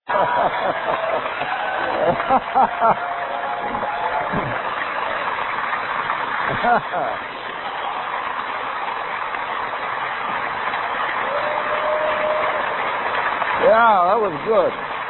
Yeah, that was good.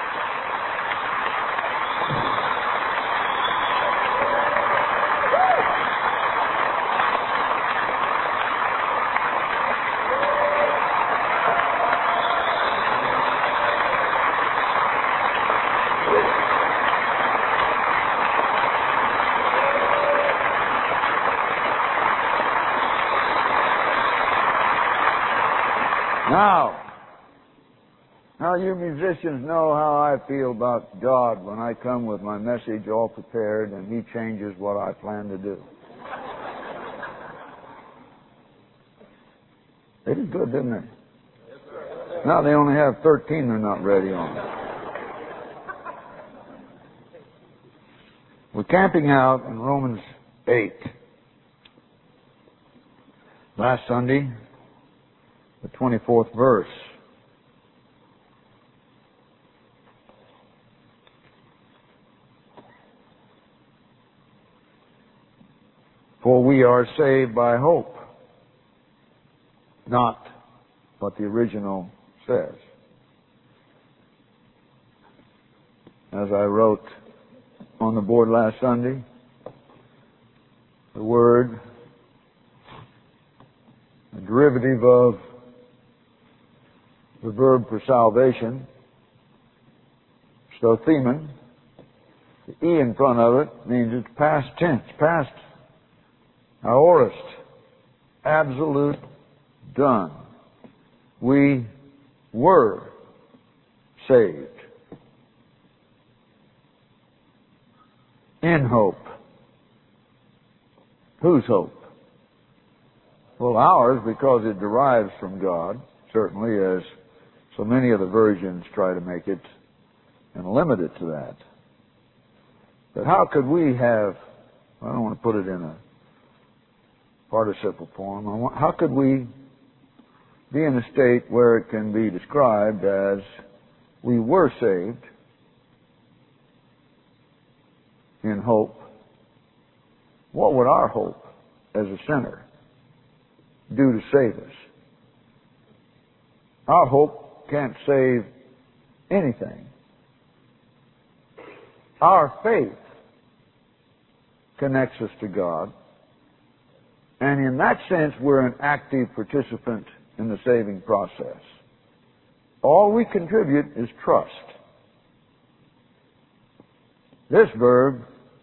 Now you musicians know how I feel about God when I come with my message all prepared and He changes what I plan to do. They did good, didn't they? Now they only have 13 they're not ready on. We're camping out in Romans 8. Last Sunday, the 24th verse. For we are saved by hope. Not what the original says. As I wrote on the board last Sunday, the word, the derivative of the verb for salvation, stothemen, the E in front of it means it's past tense, past aorist, absolute, done. We were saved. In hope. Whose hope? Well, ours, because it derives from God, certainly, as so many of the versions try to make it and limit it to that. But how could we have, I don't want to put it in a participle form, how could we be in a state where it can be described as we were saved in hope? What would our hope as a sinner do to save us? Our hope can't save anything. Our faith connects us to God, and in that sense we're an active participant in the saving process. All we contribute is trust. This verb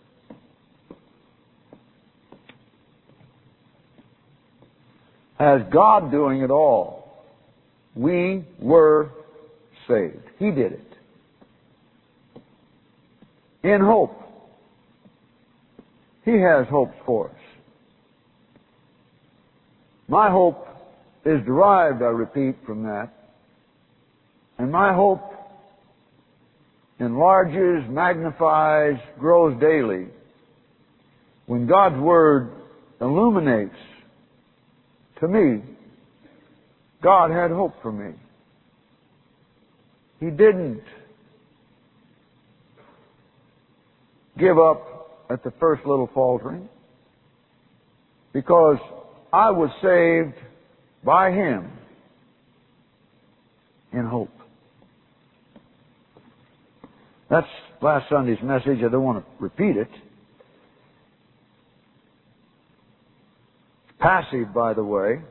has God doing it all. We were saved. He did it. In hope. He has hopes for us. My hope is derived, I repeat, from that. And my hope enlarges, magnifies, grows daily when God's Word illuminates to me, God had hope for me. He didn't give up at the first little faltering, because I was saved by Him in hope. That's last Sunday's message. I don't want to repeat it. Passive, by the way,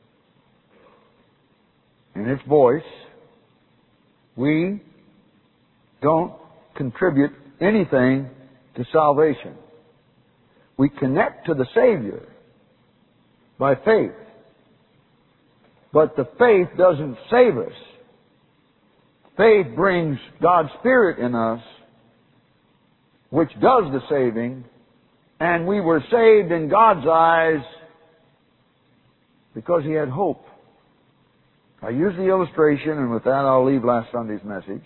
in its voice. We don't contribute anything to salvation. We connect to the Savior by faith. But the faith doesn't save us. Faith brings God's Spirit in us, which does the saving, and we were saved in God's eyes because He had hope. I used the illustration, and with that I'll leave last Sunday's message.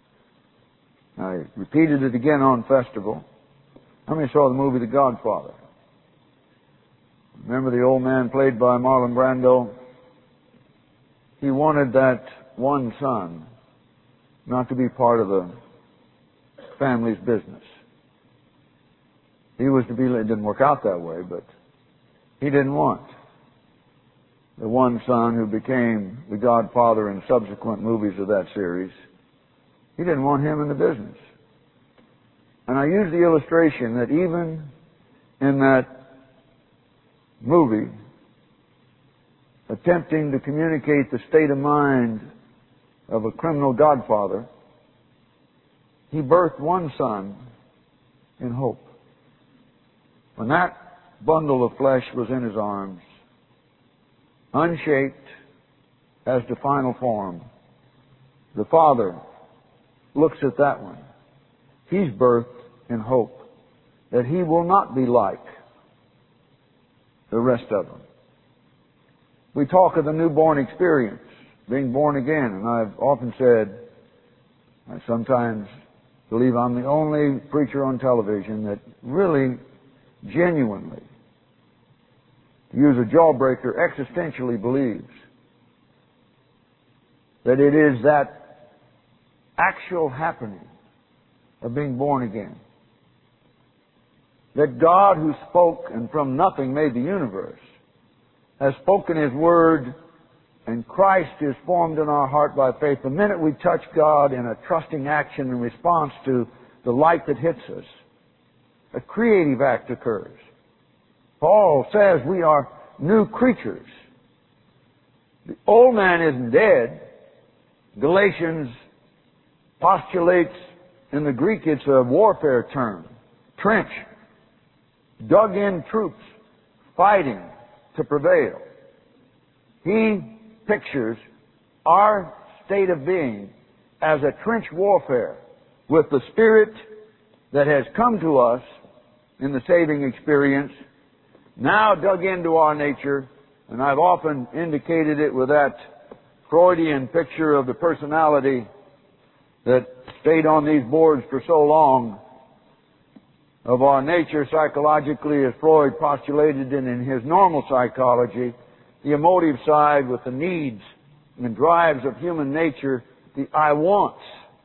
I repeated it again on festival. How many saw the movie The Godfather? Remember the old man played by Marlon Brando? He wanted that one son not to be part of the family's business. He was to be, it didn't work out that way, but he didn't want the one son who became the godfather in subsequent movies of that series. He didn't want him in the business. And I use the illustration that even in that movie, attempting to communicate the state of mind of a criminal godfather, he birthed one son in hope. When that bundle of flesh was in his arms, unshaped as to final form, the father looks at that one. He's birthed in hope that he will not be like the rest of them. We talk of the newborn experience, being born again, and I've often said, I sometimes believe I'm the only preacher on television that really, genuinely, to use a jawbreaker, existentially believes that it is that actual happening of being born again. That God, who spoke and from nothing made the universe, has spoken His Word, and Christ is formed in our heart by faith. The minute we touch God in a trusting action in response to the light that hits us, a creative act occurs. Paul says we are new creatures. The old man isn't dead. Galatians postulates, in the Greek it's a warfare term, trench, dug-in troops fighting to prevail. He pictures our state of being as a trench warfare with the Spirit that has come to us in the saving experience, now dug into our nature, and I've often indicated it with that Freudian picture of the personality that stayed on these boards for so long, of our nature psychologically, as Freud postulated it in his normal psychology, the emotive side with the needs and drives of human nature, the I wants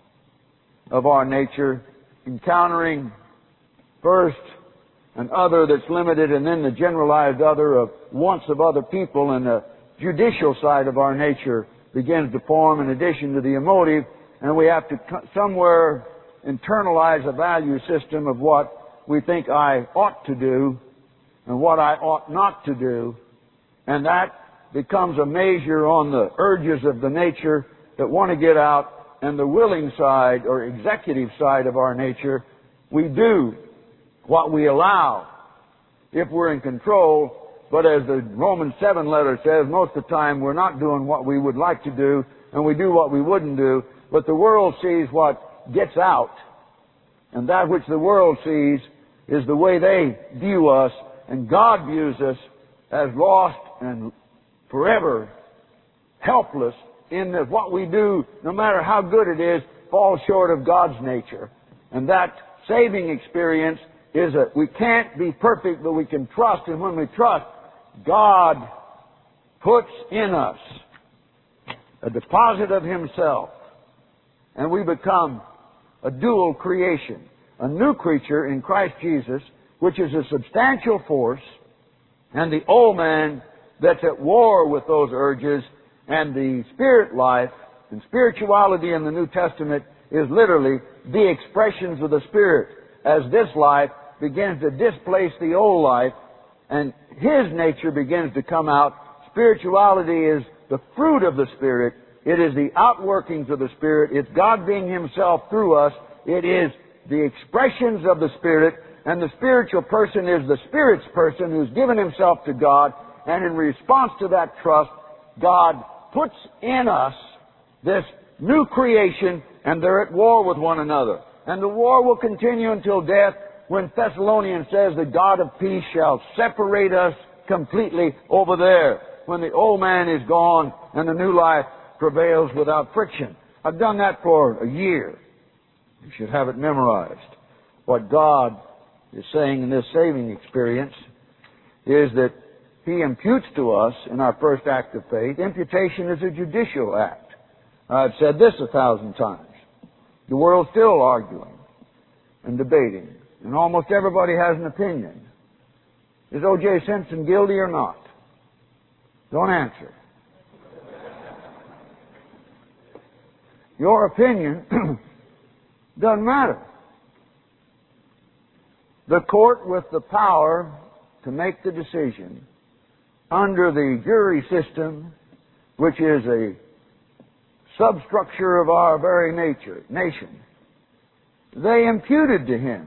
of our nature, encountering first an other that's limited, and then the generalized other of wants of other people, and the judicial side of our nature begins to form in addition to the emotive, and we have to somewhere internalize a value system of what we think I ought to do and what I ought not to do, and that becomes a measure on the urges of the nature that want to get out, and the willing side or executive side of our nature. We do what we allow if we're in control, but as the Romans 7 letter says, most of the time we're not doing what we would like to do, and we do what we wouldn't do, but the world sees what gets out, and that which the world sees is the way they view us, and God views us as lost and forever helpless in that what we do, no matter how good it is, falls short of God's nature. And that saving experience is that we can't be perfect, but we can trust, and when we trust, God puts in us a deposit of Himself, and we become a dual creation, a new creature in Christ Jesus, which is a substantial force, and the old man that's at war with those urges, and the spirit life and spirituality in the New Testament is literally the expressions of the Spirit, as this life begins to displace the old life, and His nature begins to come out. Spirituality is the fruit of the Spirit. It is the outworkings of the Spirit. It's God being Himself through us. It is the expressions of the Spirit, and the spiritual person is the Spirit's person who's given himself to God, and in response to that trust, God puts in us this new creation, and they're at war with one another. And the war will continue until death, when Thessalonians says the God of peace shall separate us completely over there, when the old man is gone and the new life prevails without friction. I've done that for a year. You should have it memorized. What God is saying in this saving experience is that He imputes to us in our first act of faith. Imputation is a judicial act. I've said this 1,000 times. The world's still arguing and debating, and almost everybody has an opinion. Is O.J. Simpson guilty or not? Don't answer. Your opinion doesn't matter. The court with the power to make the decision under the jury system, which is a substructure of our very nation, they imputed to him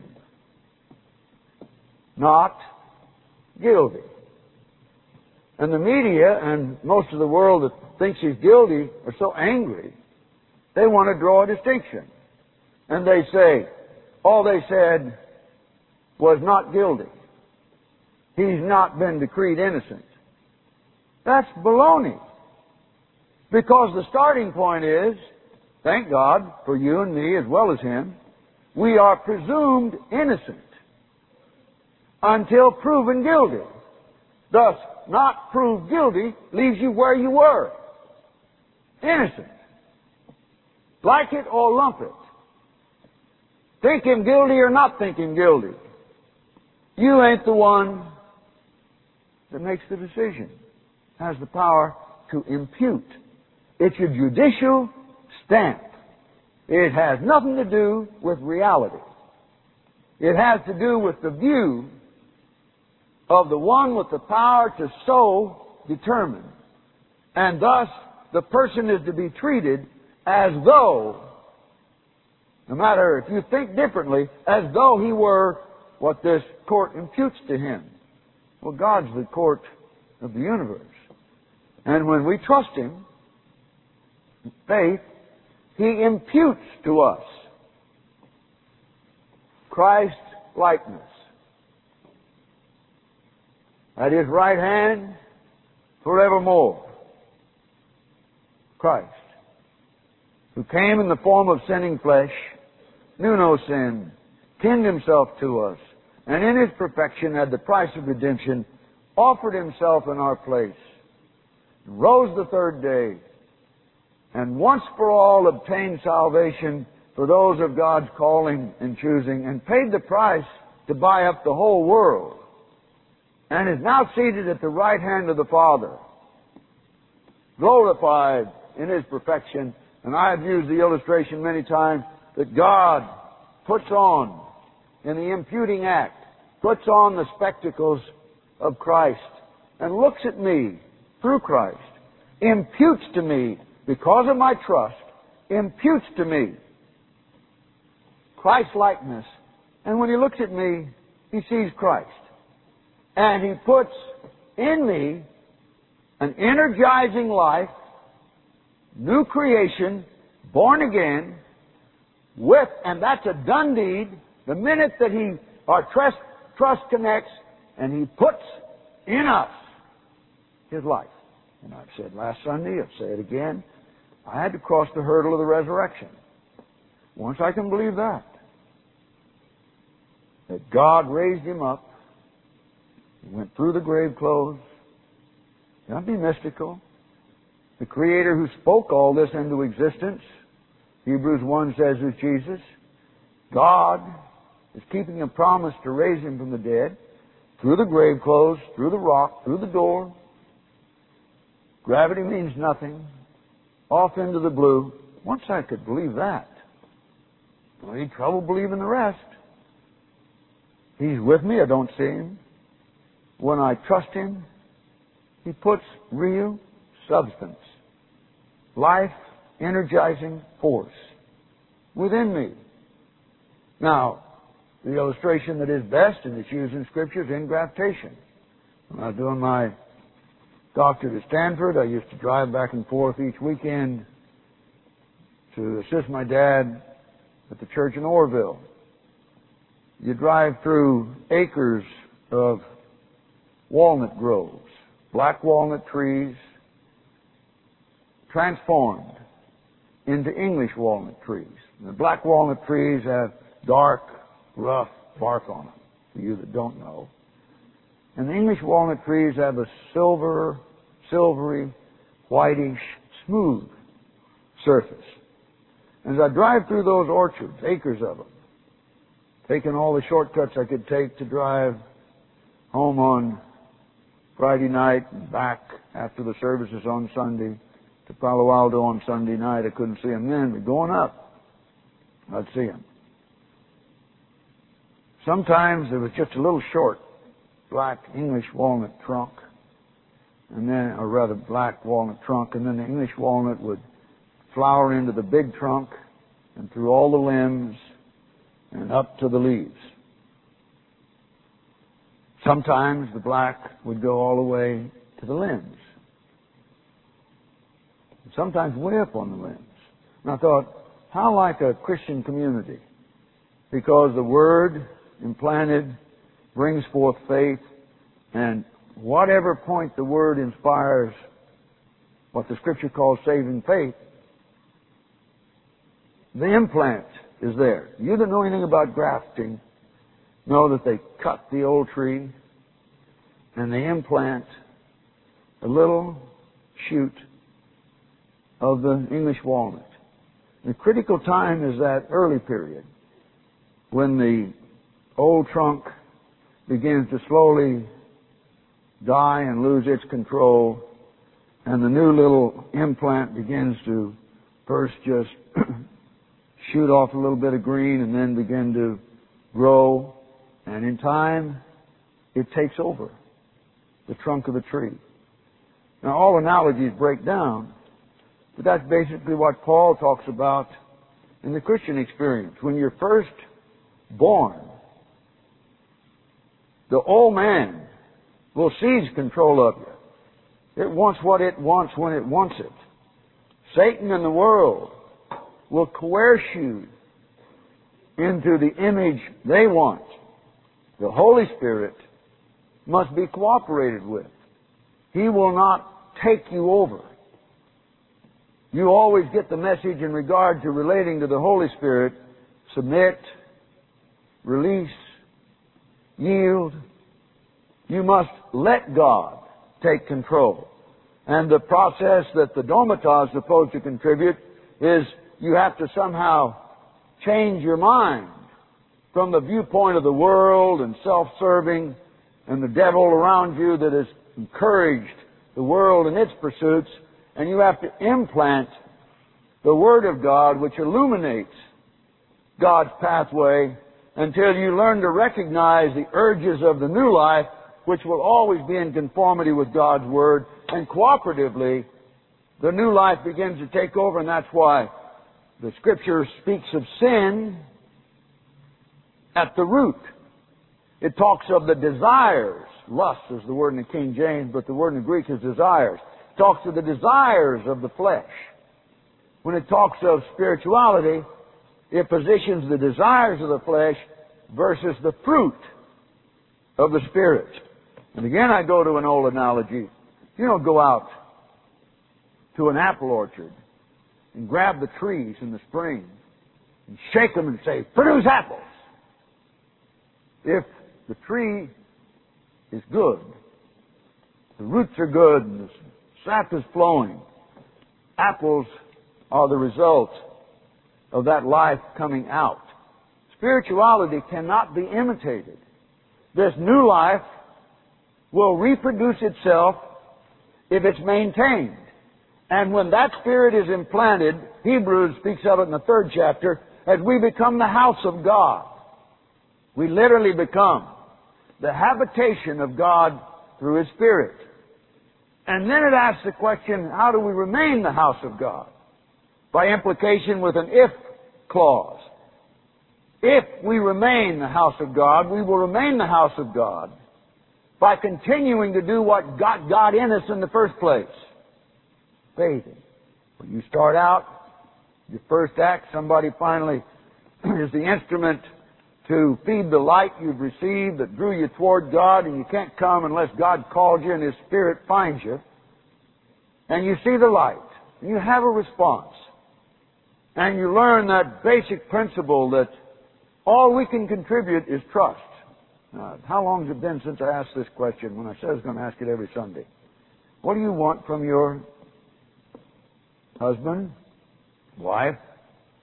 not guilty. And the media and most of the world that thinks he's guilty are so angry, they want to draw a distinction. And they say, all they said was not guilty. He's not been decreed innocent. That's baloney. Because the starting point is, thank God for you and me as well as him, we are presumed innocent until proven guilty. Thus, not proved guilty leaves you where you were. Innocent. Like it or lump it. Think him guilty or not think him guilty. You ain't the one that makes the decision. Has the power to impute. It's a judicial stamp. It has nothing to do with reality. It has to do with the view of the one with the power to so determine. And thus, the person is to be treated as though, no matter if you think differently, as though he were what this court imputes to him. Well, God's the court of the universe. And when we trust him, faith, he imputes to us Christ's likeness. At his right hand, forevermore. Christ, who came in the form of sinning flesh, knew no sin, kinned himself to us, and in his perfection at the price of redemption, offered himself in our place, rose the third day, and once for all obtained salvation for those of God's calling and choosing, and paid the price to buy up the whole world, and is now seated at the right hand of the Father, glorified in his perfection. And I have used the illustration many times that God puts on, in the imputing act, puts on the spectacles of Christ and looks at me through Christ, imputes to me, because of my trust, imputes to me Christ-likeness. And when he looks at me, he sees Christ. And he puts in me an energizing life, new creation, born again, with, and that's a done deed, the minute that our trust connects, and he puts in us his life. And I've said last Sunday, I'll say it again, I had to cross the hurdle of the resurrection. Once I can believe that God raised him up, he went through the grave clothes, don't be mystical. The Creator who spoke all this into existence, Hebrews 1 says, is Jesus. God is keeping a promise to raise him from the dead, through the grave clothes, through the rock, through the door. Gravity means nothing. Off into the blue. Once I could believe that, I had trouble believing the rest. He's with me, I don't see him. When I trust him, he puts real substance, life, energizing force within me. Now, the illustration that is best and that's used in Scripture is ingraftation. When I was doing my doctorate at Stanford, I used to drive back and forth each weekend to assist my dad at the church in Orville. You drive through acres of walnut groves, black walnut trees, transformed into English walnut trees. And the black walnut trees have dark, rough bark on them, for you that don't know. And the English walnut trees have a silvery, whitish, smooth surface. As I drive through those orchards, acres of them, taking all the shortcuts I could take to drive home on Friday night and back after the services on Sunday to Palo Alto on Sunday night. I couldn't see them then, but going up, I'd see them. Sometimes there was just a little short black English walnut trunk, and then, or rather black walnut trunk, and then the English walnut would flower into the big trunk and through all the limbs and up to the leaves. Sometimes the black would go all the way to the limbs. Sometimes way up on the limbs. And I thought, how like a Christian community? Because the Word implanted brings forth faith, and whatever point the Word inspires what the Scripture calls saving faith, the implant is there. You that know anything about grafting know that they cut the old tree and they implant a little shoot of the English walnut. The critical time is that early period when the old trunk begins to slowly die and lose its control, and the new little implant begins to first just shoot off a little bit of green and then begin to grow, and in time it takes over the trunk of the tree. Now all analogies break down, but that's basically what Paul talks about in the Christian experience. When you're first born, the old man will seize control of you. It wants what it wants when it wants it. Satan and the world will coerce you into the image they want. The Holy Spirit must be cooperated with. He will not take you over. You always get the message in regard to relating to the Holy Spirit: submit, release, yield. You must let God take control. And the process that the Domata is supposed to contribute is you have to somehow change your mind from the viewpoint of the world and self-serving and the devil around you that has encouraged the world in its pursuits, and you have to implant the Word of God, which illuminates God's pathway, until you learn to recognize the urges of the new life, which will always be in conformity with God's Word, and cooperatively the new life begins to take over. And that's why the Scripture speaks of sin at the root. It talks of the desires. Lust is the word in the King James, but the word in the Greek is desires. It talks of the desires of the flesh. When it talks of spirituality, it positions the desires of the flesh versus the fruit of the Spirit. And again, I go to an old analogy. You don't go out to an apple orchard and grab the trees in the spring and shake them and say, "Produce apples." If the tree is good, the roots are good, and the sap is flowing, apples are the result of that life coming out. Spirituality cannot be imitated. This new life will reproduce itself if it's maintained. And when that Spirit is implanted, Hebrews speaks of it in the 3rd chapter, as we become the house of God. We literally become the habitation of God through His Spirit. And then it asks the question, how do we remain the house of God? By implication with an if clause. If we remain the house of God, we will remain the house of God by continuing to do what got God in us in the first place. Bathing. When you start out, your first act, somebody finally is the instrument to feed the light you've received that drew you toward God, and you can't come unless God called you and His Spirit finds you. And you see the light, and you have a response. And you learn that basic principle that all we can contribute is trust. Now, how long has it been since I asked this question when I said I was going to ask it every Sunday? What do you want from your husband, wife,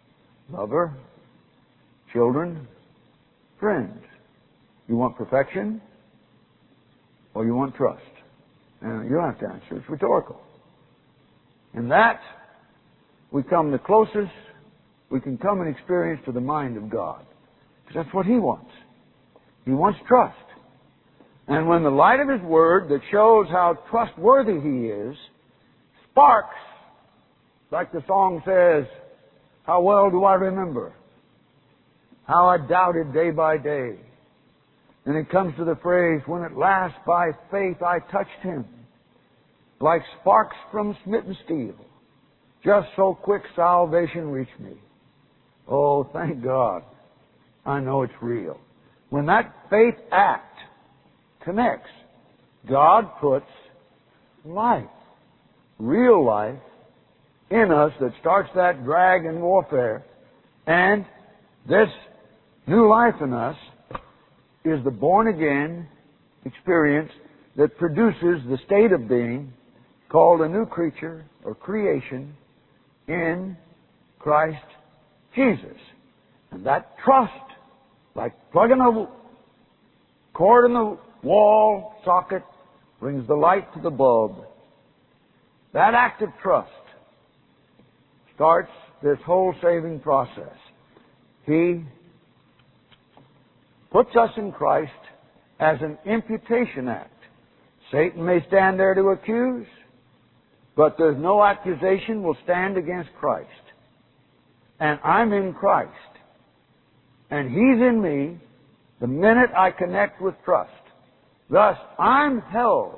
lover, children, friends. You want perfection or you want trust? And you don't have to answer. It's rhetorical. And that we come the closest we can come and experience to the mind of God. Because that's what He wants. He wants trust. And when the light of His Word that shows how trustworthy He is sparks, like the song says, how well do I remember how I doubted day by day. And it comes to the phrase, when at last by faith I touched Him, like sparks from smitten steel, just so quick salvation reached me. Oh, thank God, I know it's real. When that faith act connects, God puts life, real life, in us that starts that drag and warfare. And this new life in us is the born-again experience that produces the state of being called a new creature or creation in Christ Jesus. And that trust, like plugging a cord in the wall socket, brings the light to the bulb. That act of trust starts this whole saving process. He puts us in Christ as an imputation act. Satan may stand there to accuse, but there's no accusation will stand against Christ. And I'm in Christ. And He's in me the minute I connect with trust. Thus, I'm held.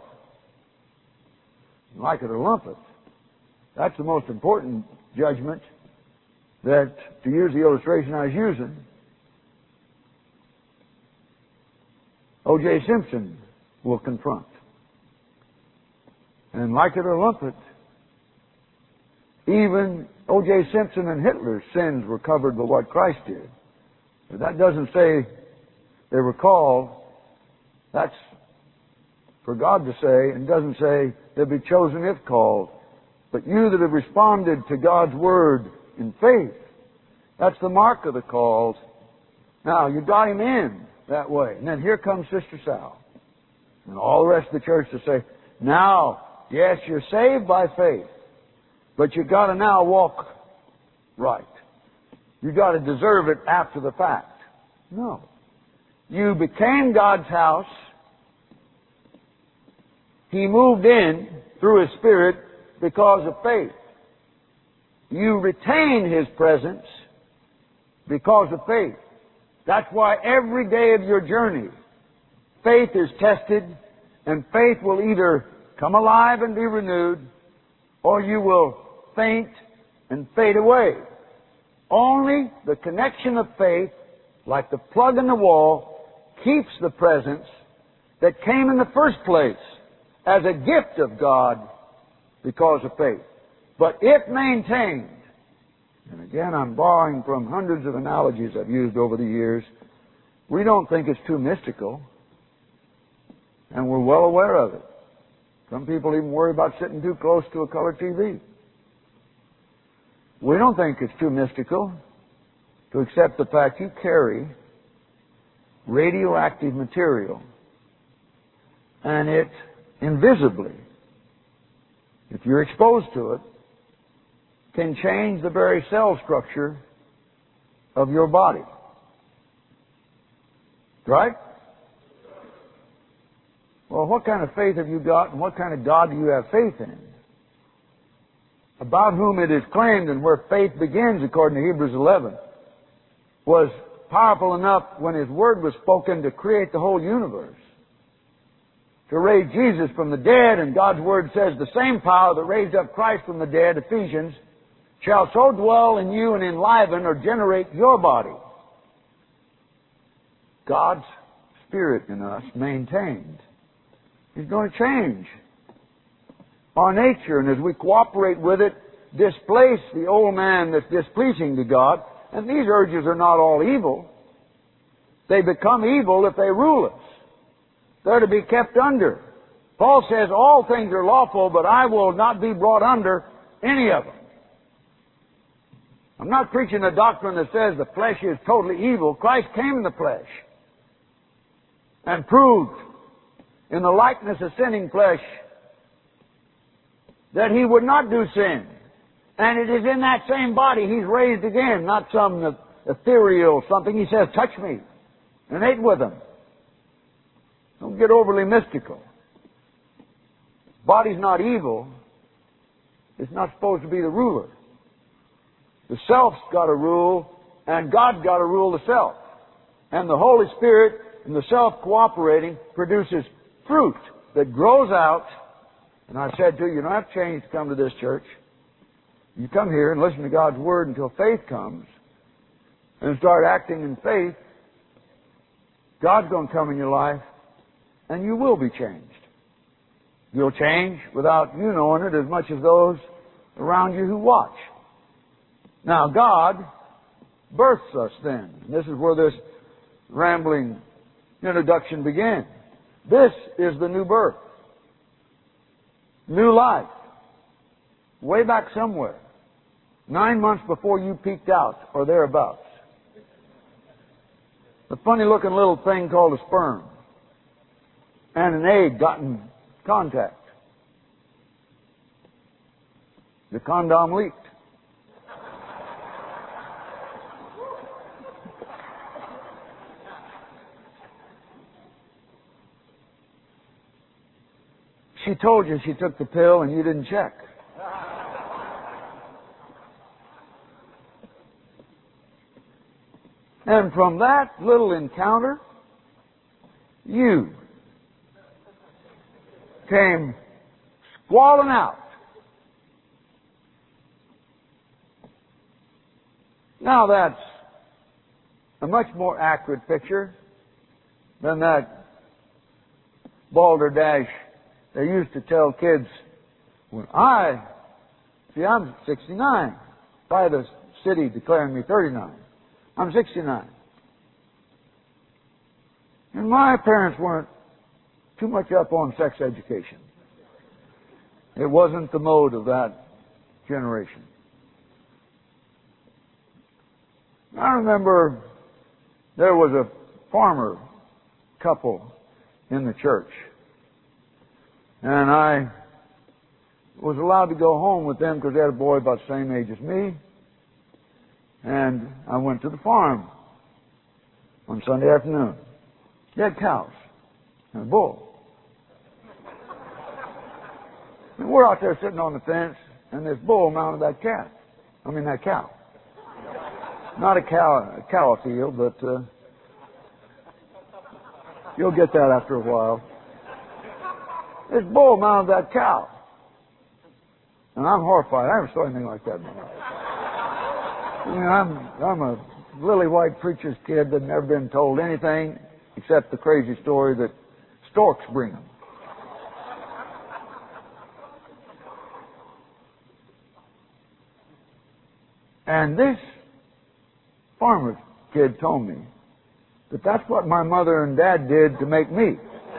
Like it or lump it. That's the most important judgment that, to use the illustration I was using, O.J. Simpson will confront. And like it or lump it, even O.J. Simpson and Hitler's sins were covered by what Christ did. But that doesn't say they were called. That's for God to say, and doesn't say they'll be chosen if called. But you that have responded to God's Word in faith, that's the mark of the called. Now, you got him in that way. And then here comes Sister Sal. And all the rest of the church to say, now, yes, you're saved by faith, but you got to now walk right. You got to deserve it after the fact. No. You became God's house. He moved in through His Spirit because of faith. You retain His presence because of faith. That's why every day of your journey, faith is tested, and faith will either come alive and be renewed, or you will faint and fade away. Only the connection of faith, like the plug in the wall, keeps the presence that came in the first place as a gift of God because of faith. But if maintained, and again I'm borrowing from hundreds of analogies I've used over the years, we don't think it's too mystical, and we're well aware of it. Some people even worry about sitting too close to a color TV. We don't think it's too mystical to accept the fact you carry radioactive material, and it invisibly, if you're exposed to it, can change the very cell structure of your body. Right? Well, what kind of faith have you got, and what kind of God do you have faith in? About whom it is claimed, and where faith begins, according to Hebrews 11, was powerful enough when His Word was spoken to create the whole universe, to raise Jesus from the dead. And God's Word says the same power that raised up Christ from the dead, Ephesians, shall so dwell in you and enliven or generate your body. God's Spirit in us maintained. He's going to change our nature, and as we cooperate with it, displace the old man that's displeasing to God. And these urges are not all evil. They become evil if they rule us. They're to be kept under. Paul says, all things are lawful, but I will not be brought under any of them. I'm not preaching a doctrine that says the flesh is totally evil. Christ came in the flesh and proved in the likeness of sinning flesh that He would not do sin. And it is in that same body He's raised again, not some ethereal something. He says, touch me, and ate with Him. Don't get overly mystical. Body's not evil. It's not supposed to be the ruler. The self's got to rule, and God's got to rule the self. And the Holy Spirit and the self cooperating produces fruit that grows out. And I've said to you, you don't have to change to come to this church. You come here and listen to God's Word until faith comes and start acting in faith. God's going to come in your life, and you will be changed. You'll change without you knowing it as much as those around you who watch. Now, God births us then. And this is where this rambling introduction begins. This is the new birth. New life. Way back somewhere. 9 months before you peeked out, or thereabouts. The funny-looking little thing called a sperm and an egg got in contact. The condom leaked. She told you she took the pill and you didn't check. And from that little encounter, you came squalling out. Now that's a much more accurate picture than that balderdash they used to tell kids when I'm 69, by the city declaring me 39. I'm 69. And my parents weren't too much up on sex education. It wasn't the mode of that generation. I remember there was a farmer couple in the church. And I was allowed to go home with them because they had a boy about the same age as me. And I went to the farm on Sunday afternoon. They had cows and a bull. And we're out there sitting on the fence, and this bull mounted that cow. Not a cow field, but you'll get that after a while. This bull mounted that cow. And I'm horrified. I never saw anything like that in my life. I'm a lily white preacher's kid that's never been told anything except the crazy story that storks bring them. And this farmer kid told me that that's what my mother and dad did to make me.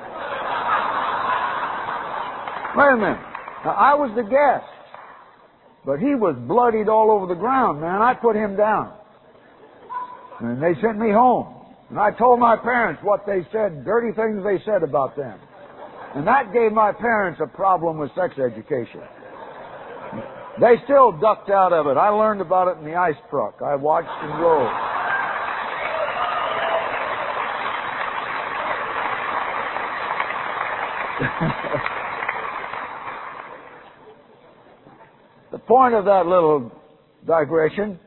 Wait a minute. Now, I was the guest, but he was bloodied all over the ground, man. I put him down. And they sent me home. And I told my parents what they said, dirty things they said about them. And that gave my parents a problem with sex education. They still ducked out of it. I learned about it in the ice truck. I watched and rode. The point of that little digression,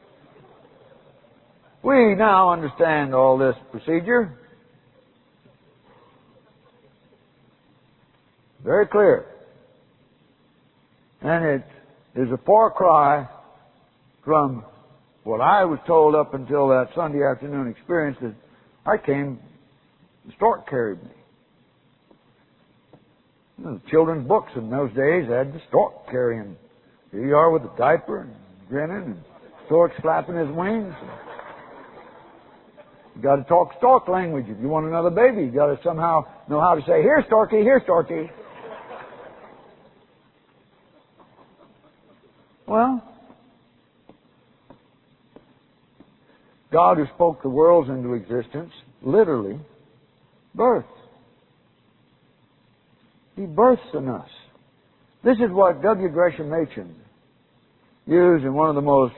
we now understand all this procedure. Very clear. And it is a far cry from what I was told up until that Sunday afternoon experience that the stork carried me. The children's books in those days had the stork carrying. Here you are with a diaper and grinning and stork flapping his wings. You got to talk stork language. If you want another baby, you got to somehow know how to say, "Here, Storky, here, Storky." Well, God who spoke the worlds into existence, literally, birth. He births in us. This is what W. Gresham Machen used in one of the most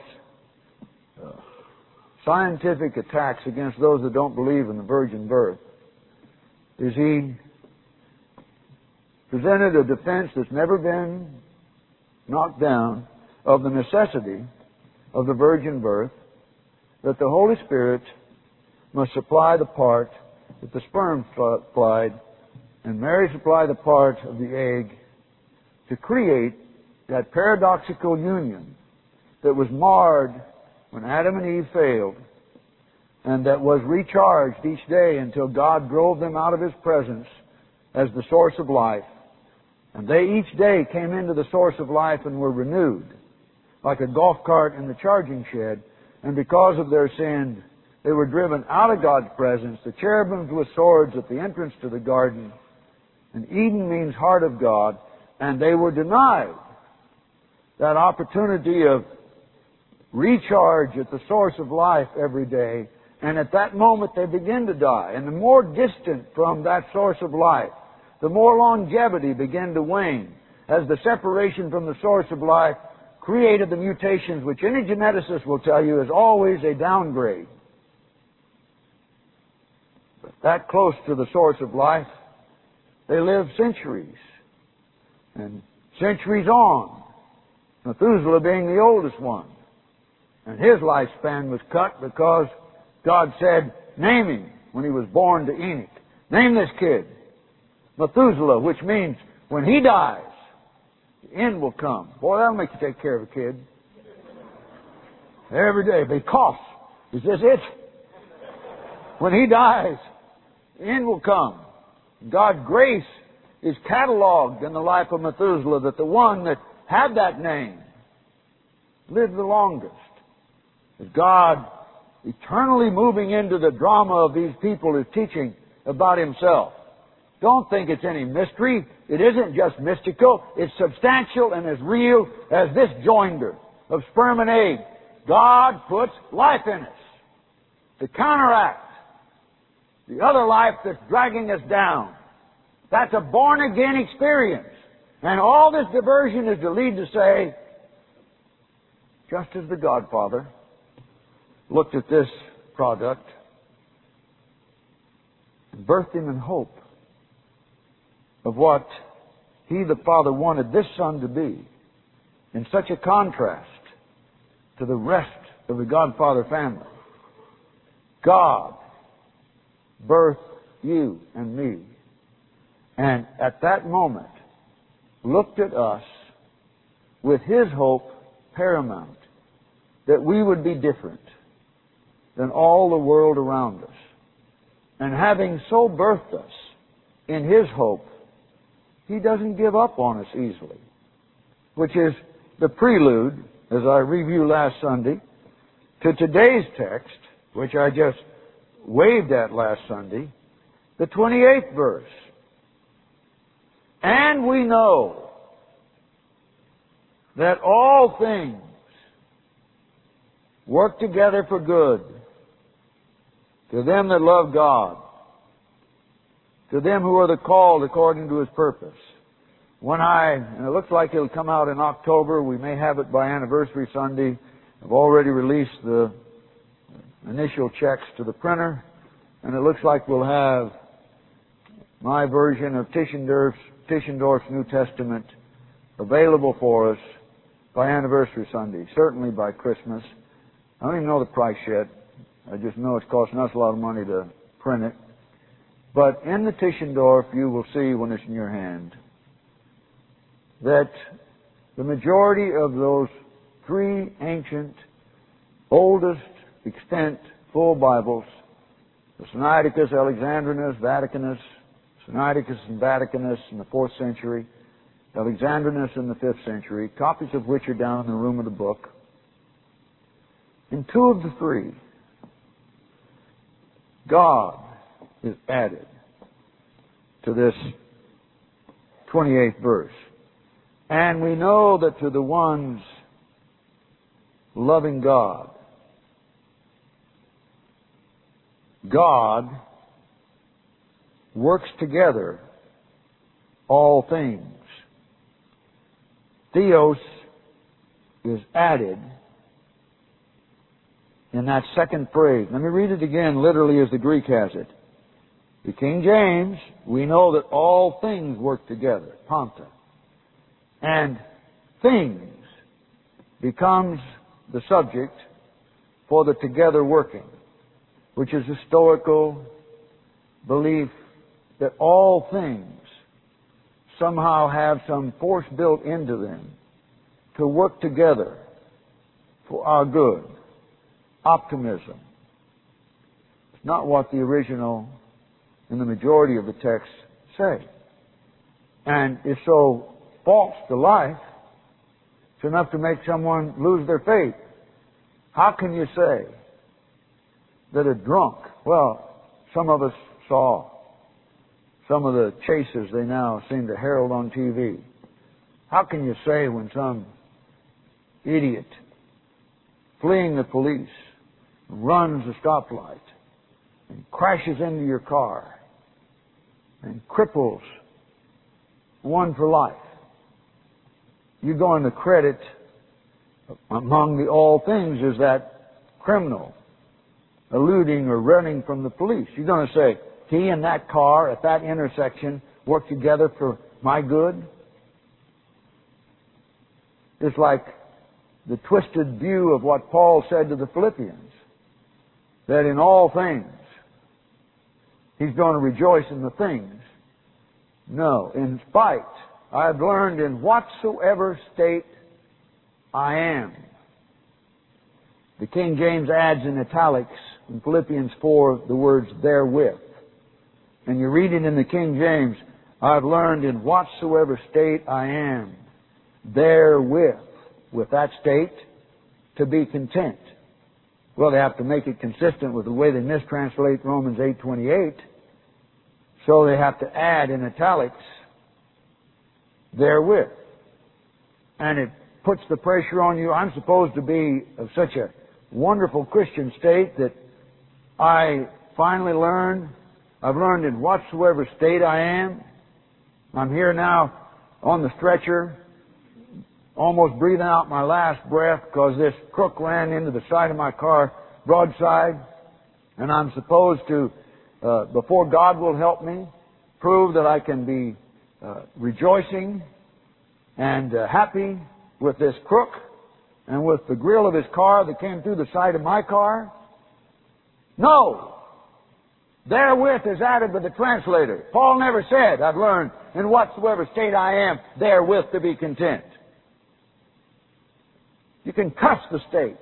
scientific attacks against those that don't believe in the virgin birth. Is he presented a defense that's never been knocked down of the necessity of the virgin birth, that the Holy Spirit must supply the part that the sperm supplied, and Mary supply the part of the egg to create that paradoxical union that was marred when Adam and Eve failed, and that was recharged each day until God drove them out of His presence as the source of life. And they each day came into the source of life and were renewed, like a golf cart in the charging shed. And because of their sin, they were driven out of God's presence. The cherubims with swords at the entrance to the garden. And Eden means heart of God. And they were denied that opportunity of recharge at the source of life every day. And at that moment they begin to die. And the more distant from that source of life, the more longevity began to wane, as the separation from the source of life created the mutations which any geneticist will tell you is always a downgrade. But that close to the source of life, they live centuries. And centuries on, Methuselah being the oldest one. And his lifespan was cut because God said, name him, when he was born to Enoch. Name this kid Methuselah, which means when he dies, the end will come. Boy, that'll make you take care of a kid. Every day. If he coughs, is this it? When he dies, the end will come. God's grace is cataloged in the life of Methuselah, that the one that had that name lived the longest. As God, eternally moving into the drama of these people, is teaching about Himself. Don't think it's any mystery. It isn't just mystical. It's substantial and as real as this joinder of sperm and egg. God puts life in us to counteract the other life that's dragging us down. That's a born-again experience. And all this diversion is to lead to say, just as the Godfather looked at this product and birthed him in hope of what He, the Father, wanted this Son to be, in such a contrast to the rest of the Godfather family. God birthed you and me, and at that moment looked at us with His hope paramount, that we would be different than all the world around us. And having so birthed us in His hope, He doesn't give up on us easily, which is the prelude, as I reviewed last Sunday, to today's text, which I just waved at last Sunday, the 28th verse. And we know that all things work together for good to them that love God, to them who are the called according to His purpose. And it looks like it'll come out in October. We may have it by Anniversary Sunday. I've already released the initial checks to the printer, and it looks like we'll have my version of Tischendorf's New Testament available for us by Anniversary Sunday, certainly by Christmas. I don't even know the price yet. I just know it's costing us a lot of money to print it. But in the Tischendorf, you will see when it's in your hand that the majority of those three ancient, oldest extant full Bibles, the Sinaiticus, Alexandrinus, Vaticanus, Sinaiticus and Vaticanus in the 4th century, Alexandrinus in the 5th century, copies of which are down in the room of the book. In two of the three, God is added to this 28th verse. And we know that to the ones loving God, God works together all things. Theos is added in that second phrase. Let me read it again literally as the Greek has it. The King James, we know that all things work together, panta. And things becomes the subject for the together working, which is a Stoical belief that all things somehow have some force built into them to work together for our good. Optimism. It's not what the original and the majority of the texts say. And is so false to life, it's enough to make someone lose their faith. How can you say that a drunk, well, some of us saw some of the chases they now seem to herald on TV. How can you say when some idiot fleeing the police runs a stoplight and crashes into your car and cripples one for life, you're going to credit among the all things is that criminal eluding or running from the police. You're going to say, he and that car at that intersection work together for my good? It's like the twisted view of what Paul said to the Philippians, that in all things he's going to rejoice in the things. No, in spite, I've learned in whatsoever state I am. The King James adds in italics in Philippians 4 the words therewith. And you read it in the King James, I've learned in whatsoever state I am, therewith, with that state, to be content. Well, they have to make it consistent with the way they mistranslate Romans 8:28. So they have to add in italics, therewith. And it puts the pressure on you. I'm supposed to be of such a wonderful Christian state that I finally I've learned in whatsoever state I am. I'm here now on the stretcher, almost breathing out my last breath because this crook ran into the side of my car broadside. And I'm supposed to, before God will help me, prove that I can be rejoicing and happy with this crook and with the grill of his car that came through the side of my car. No! Therewith is added by the translator. Paul never said, I've learned in whatsoever state I am, therewith to be content. You can cuss the state.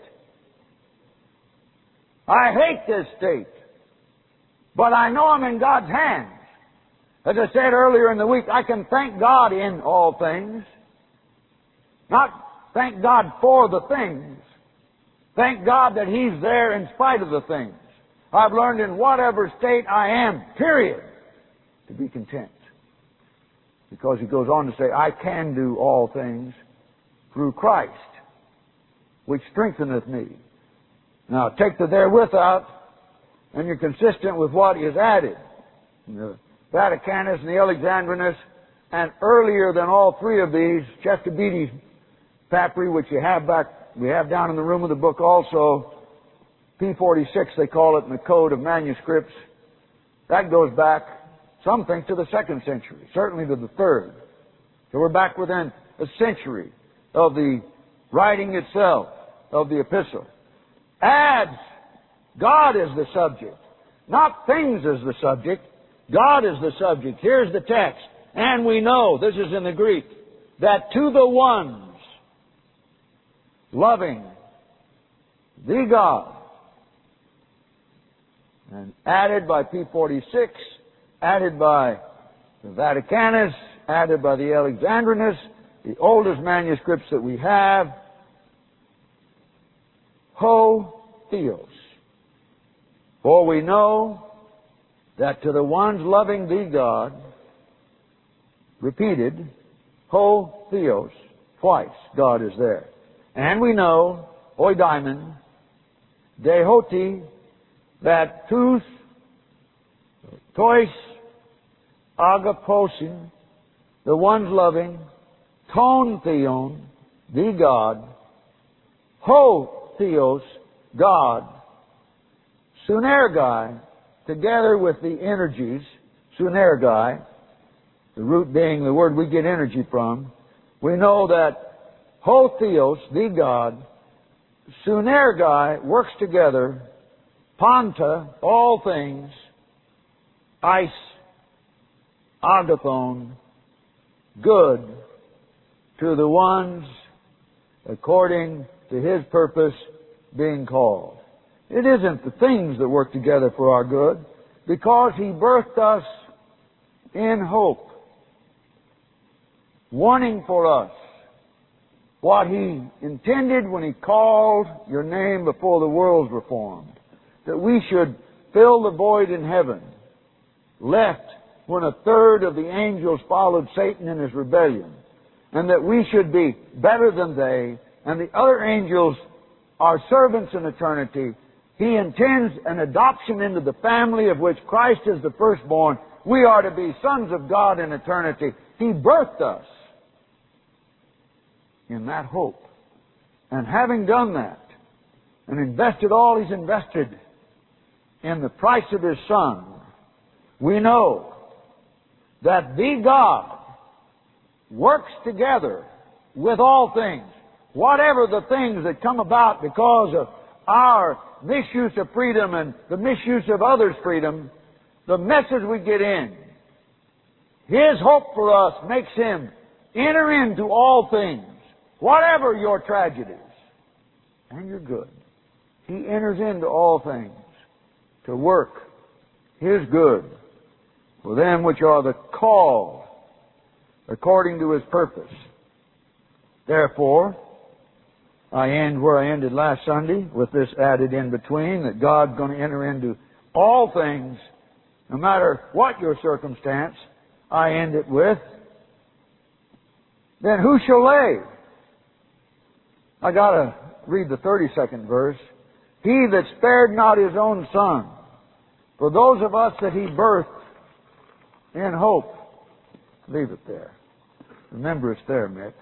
I hate this state. But I know I'm in God's hands. As I said earlier in the week, I can thank God in all things. Not thank God for the things. Thank God that He's there in spite of the things. I've learned in whatever state I am, period, to be content. Because he goes on to say, I can do all things through Christ, which strengtheneth me. Now, take the therewith out, and you're consistent with what is added. The Vaticanus and the Alexandrinus, and earlier than all three of these, Chester Beatty's papyri, which we have down in the room of the book also, P46 they call it in the Code of Manuscripts. That goes back, some think, to the 2nd century, certainly to the 3rd. So we're back within a century of the writing itself of the epistle. Adds, God is the subject. Not things is the subject. God is the subject. Here's the text. And we know, this is in the Greek, that to the ones loving the God, and added by P46, added by the Vaticanus, added by the Alexandrinus, the oldest manuscripts that we have, ho theos. For we know that to the ones loving thee, God, repeated, ho theos, twice God is there. And we know, oidaimon, dehoti, that tous tois agaposin, the ones loving, ton theon, the God, ho theos, God, sunergai, together with the energies, sunergai, the root being the word we get energy from. We know that ho theos, the God, sunergai, works together, panta, all things, eis, agathon, good, to the ones according to His purpose being called. It isn't the things that work together for our good, because He birthed us in hope, wanting for us what He intended when He called your name before the worlds were formed, that we should fill the void in heaven, left when a third of the angels followed Satan in his rebellion, and that we should be better than they, and the other angels are servants in eternity. He intends an adoption into the family of which Christ is the firstborn. We are to be sons of God in eternity. He birthed us in that hope. And having done that, and invested all He's invested in the price of His Son, we know that the God works together with all things. Whatever the things that come about because of our misuse of freedom and the misuse of others' freedom, the message we get in, His hope for us makes Him enter into all things, whatever your tragedies and your good. He enters into all things to work His good for them which are the called according to His purpose. Therefore, I end where I ended last Sunday with this added in between, that God's going to enter into all things, no matter what your circumstance. I end it with, then who shall lay? I got to read the 32nd verse. He that spared not His own Son, for those of us that He birthed in hope. Leave it there. Remember it's there, Mick.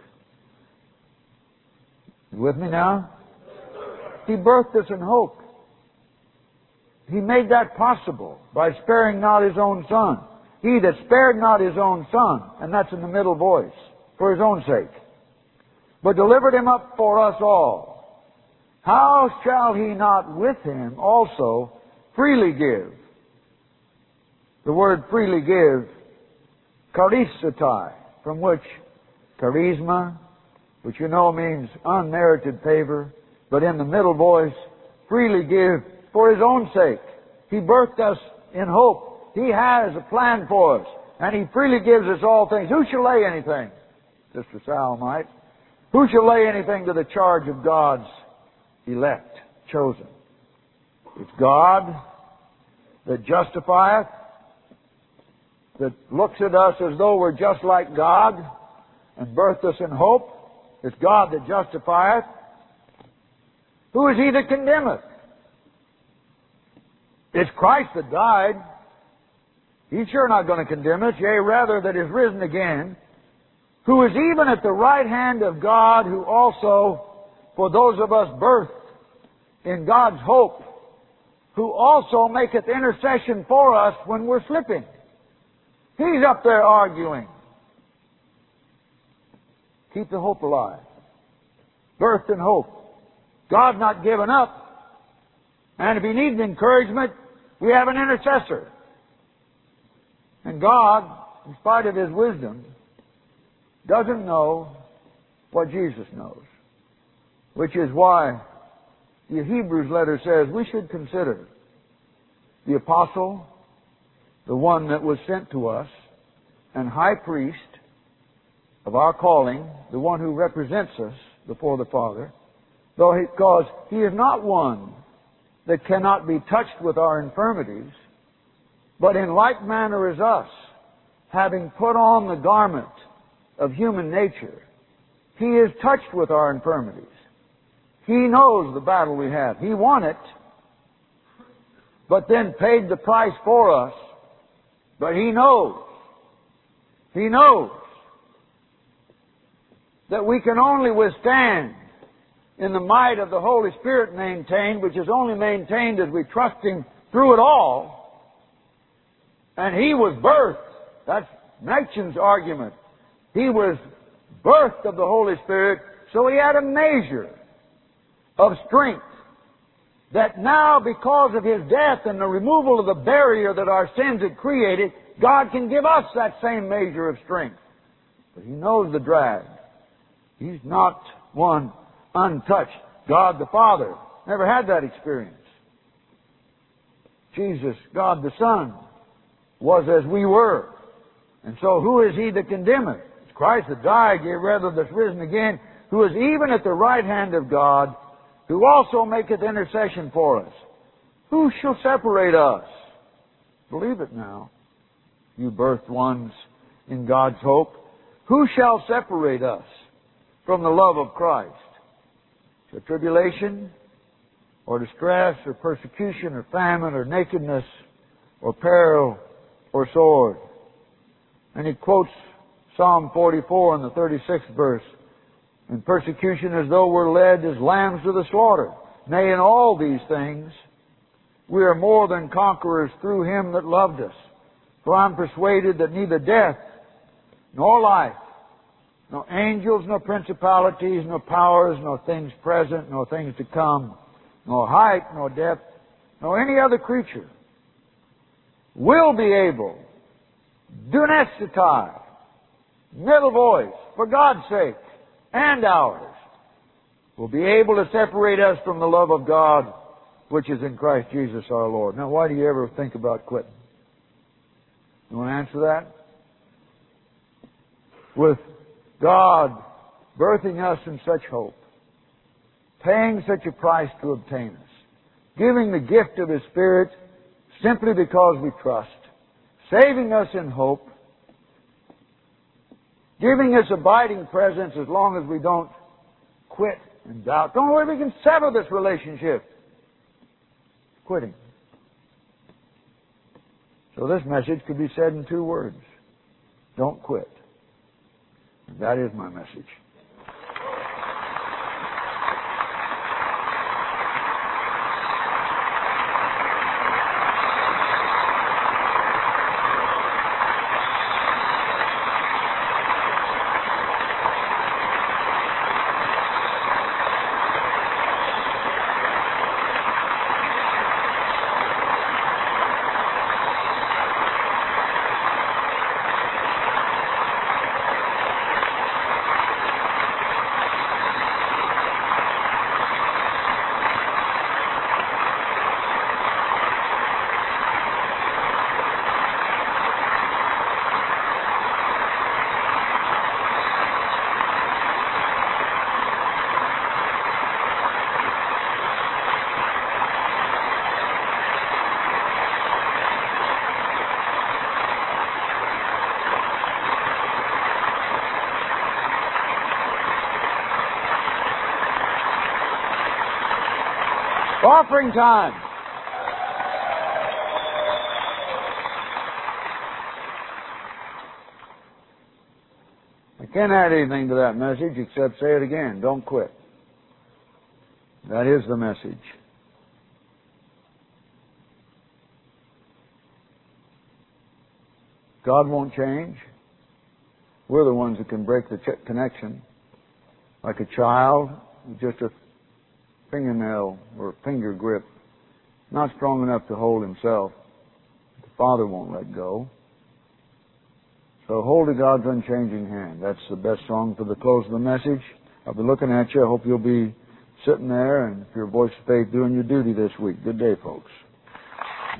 You with me now? He birthed us in hope. He made that possible by sparing not His own Son. He that spared not His own Son, and that's in the middle voice, for His own sake, but delivered Him up for us all, how shall He not with Him also freely give? The word freely give, charisatai, from which charisma, which you know means unmerited favor, but in the middle voice, freely give for His own sake. He birthed us in hope. He has a plan for us, and He freely gives us all things. Who shall lay anything? Sister Sal might. Who shall lay anything to the charge of God's elect, chosen? It's God that justifieth, that looks at us as though we're just like God and birthed us in hope. It's God that justifieth. Who is he that condemneth? It's Christ that died. He's sure not going to condemn us, yea, rather that is risen again, who is even at the right hand of God, who also, for those of us birthed in God's hope, who also maketh intercession for us when we're slipping. He's up there arguing. Keep the hope alive. Birthed in hope. God's not given up. And if He needs encouragement, we have an intercessor. And God, in spite of His wisdom, doesn't know what Jesus knows. Which is why the Hebrews letter says we should consider the apostle, the one that was sent to us, and high priest of our calling, the one who represents us before the Father, because He is not one that cannot be touched with our infirmities, but in like manner as us, having put on the garment of human nature, He is touched with our infirmities. He knows the battle we have. He won it, but then paid the price for us But He knows. He knows that we can only withstand in the might of the Holy Spirit maintained, which is only maintained as we trust Him through it all. And He was birthed. That's Mechan's argument. He was birthed of the Holy Spirit, so He had a measure of strength that now, because of His death and the removal of the barrier that our sins had created, God can give us that same measure of strength. But He knows the drag. He's not one untouched. God the Father never had that experience. Jesus, God the Son, was as we were. And so who is He that condemneth? It's Christ that died, yea, rather that's risen again, who is even at the right hand of God, who also maketh intercession for us. Who shall separate us? Believe it now, you birthed ones in God's hope. Who shall separate us from the love of Christ? Shall tribulation, or distress, or persecution, or famine, or nakedness, or peril, or sword? And he quotes Psalm 44 in the 36th verse. In persecution as though we're led as lambs to the slaughter. Nay, in all these things, we are more than conquerors through Him that loved us. For I'm persuaded that neither death, nor life, nor angels, nor principalities, nor powers, nor things present, nor things to come, nor height, nor depth, nor any other creature will be able, dunestetai, middle voice, for God's sake, and ours, will be able to separate us from the love of God which is in Christ Jesus our Lord. Now, why do you ever think about quitting? You want to answer that? With God birthing us in such hope, paying such a price to obtain us, giving the gift of His Spirit simply because we trust, saving us in hope, giving us abiding presence as long as we don't quit and doubt. Don't worry, we can sever this relationship. Quitting. So this message could be said in 2 words. Don't quit. And that is my message. Offering time. I can't add anything to that message except say it again. Don't quit. That is the message. God won't change. We're the ones that can break the connection. Like a child, just a fingernail or finger grip, not strong enough to hold himself. The Father won't let go. So hold to God's unchanging hand. That's the best song for the close of the message. I'll be looking at you. I hope you'll be sitting there and, if your voice of faith, doing your duty this week. Good day, folks.